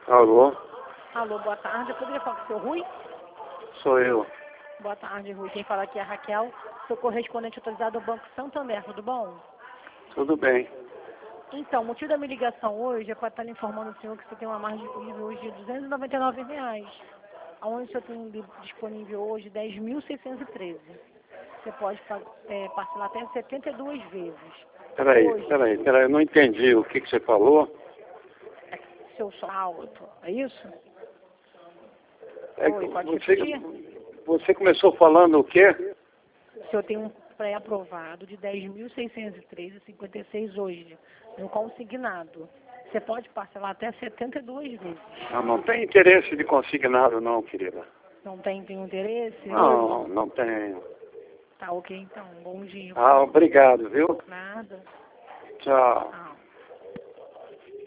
Alô? Alô, boa tarde. Eu poderia falar com o seu Rui? Sou eu. Boa tarde, Rui. Quem fala aqui é a Raquel, sou correspondente autorizado ao Banco Santander, tudo bom? Tudo bem. Então, o motivo da minha ligação hoje é para estar informando o senhor que você tem uma margem disponível hoje de R$ 299, onde o senhor tem disponível hoje 10.613. Você pode parcelar até 72 vezes. Peraí, Hoje, eu não entendi o que você falou. seu alto, é isso? É Oi, que pode repetir? você começou falando o quê? O senhor tem um pré-aprovado de 10.613,56 hoje, no consignado. Você pode parcelar até 72 vezes. Não tem interesse de consignado não, querida. Não tem interesse Não, hoje? não tenho. Tá ok, então. Bom dia. Obrigado, viu? Nada. Tchau.